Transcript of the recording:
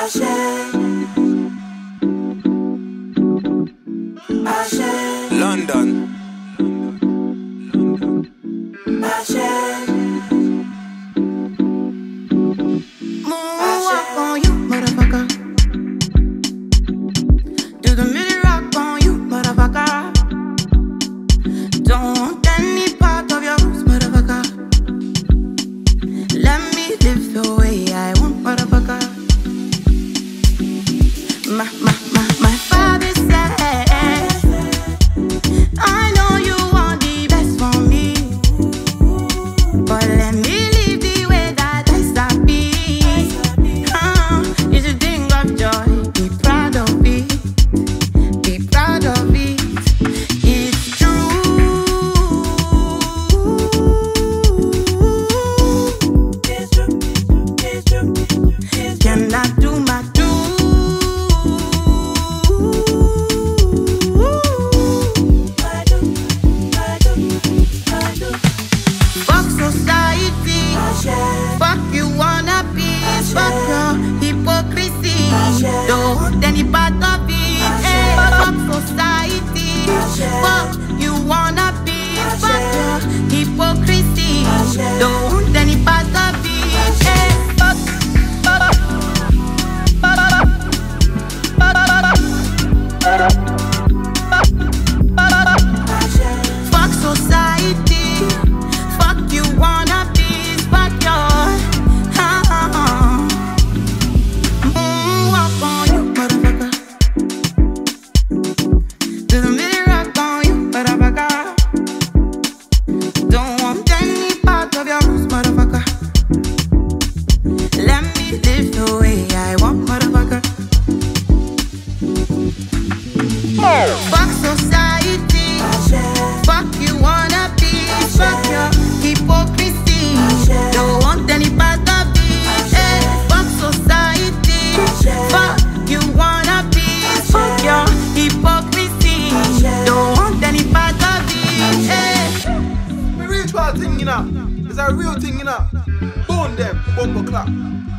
London. Moonwalk on you, motherfucker. Do the middle rock on you, motherfucker. Don't want any part of your roots, motherfucker. Let me live the way I want, motherfucker. My father said, I know you want the best for me, but let me live the way that I sabi. You should think of joy, be proud of it, be proud of it. It's true. Cannot do my do. Fuck society, fuck you wanna be, fuck your hypocrisy, don't want any part of it. Hey, fuck society, fuck you wanna be, fuck your hypocrisy, don't want any part of it. Hey, fuck society, fuck you wanna be, fuck your moonwalk on you, motherfucker. Do the middle rock on you, motherfucker. Don't want any part of your roots, motherfucker. Let me live the way I want, motherfucker. Fuck society, fuck you wanna be, fuck your hypocrisy, don't want any part of it. Hey, fuck society, fuck you wanna be, fuck your hypocrisy, don't want any part of it. Hey. Spiritual thing, you know. It's a real thing, you know. Bone them, bumble clap.